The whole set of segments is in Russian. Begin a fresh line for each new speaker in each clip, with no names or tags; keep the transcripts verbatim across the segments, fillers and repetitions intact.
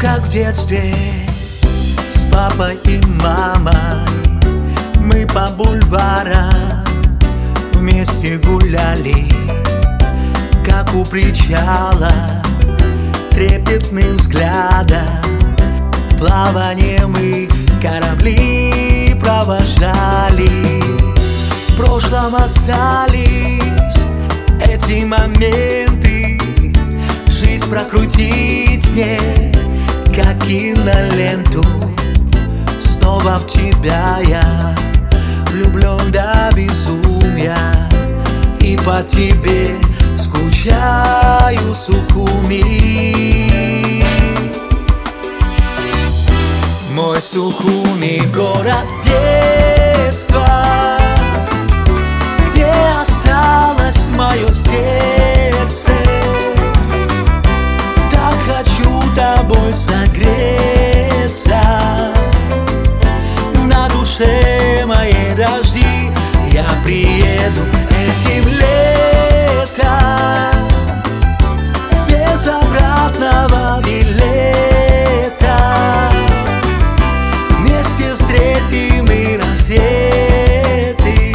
как в детстве с папой и мамой мы по бульварам вместе гуляли, как у причала, трепетным взглядом в плавание мы корабли провожали. В прошлом остались эти моменты, жизнь прокрутить мне, как киноленту. Снова в тебя я влюблен до безумия, и по тебе скучаю, Сухуми. Мой Сухуми, город детства, где осталось мое сердце. Так хочу тобой согреться. На душе моей дожди, я приеду этим летом без обратного билета. Вместе встретим и рассветы,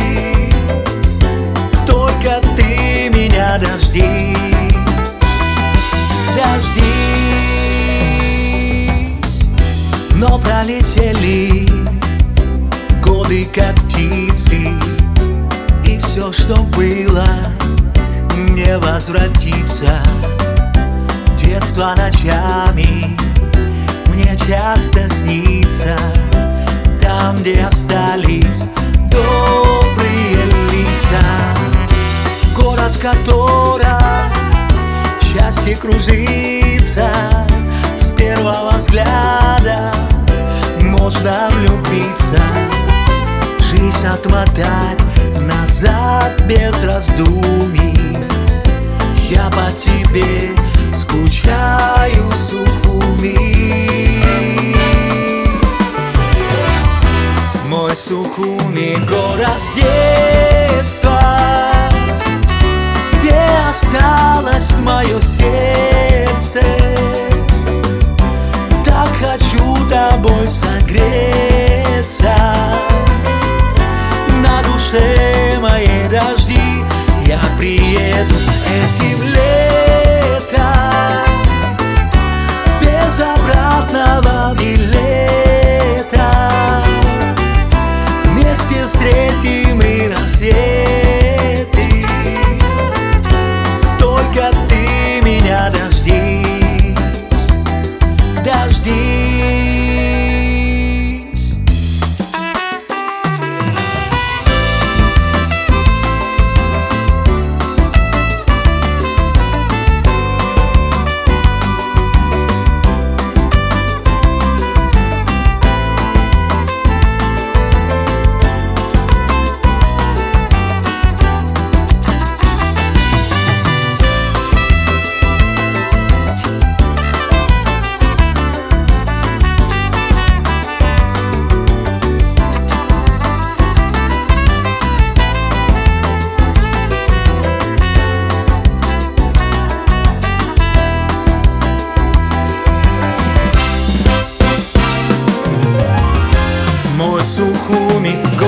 только ты меня дождись, дождись. Но пролетели годы, как птицы, и все, что было, не возвратится. Детство ночами мне часто снится, там, где остались добрые лица. Город, в котором счастье кружится, с первого взгляда можно влюбиться. Жизнь отмотать назад без раздумий, я по тебе скучаю, Сухуми. Мой Сухуми, город детства, где осталось мое сердце. Так хочу тобой согреться. На душе моей дожди, я приеду этим летом без обратного билета. Вместе встретим и рассветы, только ты меня дождись, дождись. Мой Сухуми,